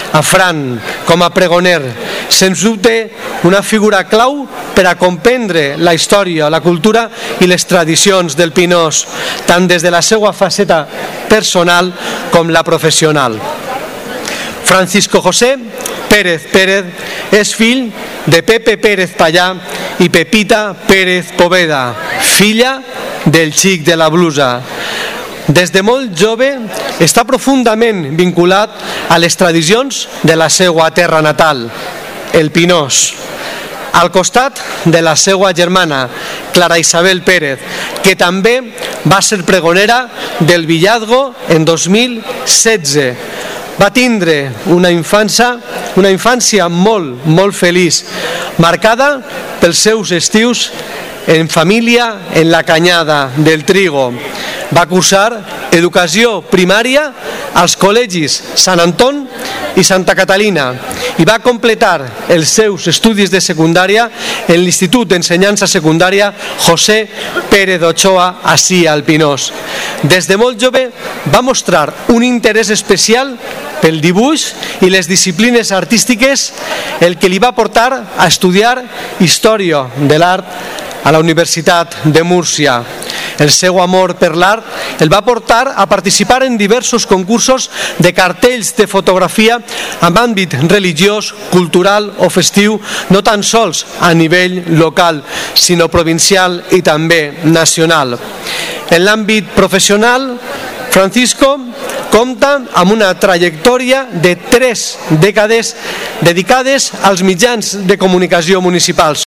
a Fran com a pregoner, sens dubte una figura clau per a comprendre la història, la cultura i les tradicions del Pinós, tant des de la seva faceta personal com la professional. Francisco José Pérez Pérez és fill de Pepe Pérez Pallà i Pepita Pérez Poveda, filla del xic de la blusa. Des de molt jove està profundament vinculat a les tradicions de la seva terra natal, el Pinós, al costat de la seva germana, Clara Isabel Pérez, que també va ser pregonera del Villadgo en 2016. Va tindre una infància molt feliç, marcada pels seus estius en família en la Canyada del Trigo. Va cursar educació primària als col·legis Sant Anton i Santa Catalina i va completar els seus estudis de secundària en l'Institut d'Ensenyança Secundària José Pérez Ochoa, ací al Pinós. Des de molt jove va mostrar un interès especial pel dibuix i les disciplines artístiques, el que li va portar a estudiar Història de l'Art a la Universitat de Múrcia. El seu amor per l'art el va portar a participar en diversos concursos de cartells de fotografia amb àmbit religiós, cultural o festiu, no tan sols a nivell local, sinó provincial i també nacional. En l'àmbit professional, Francisco compta amb una trajectòria de 3 dècades dedicades als mitjans de comunicació municipals.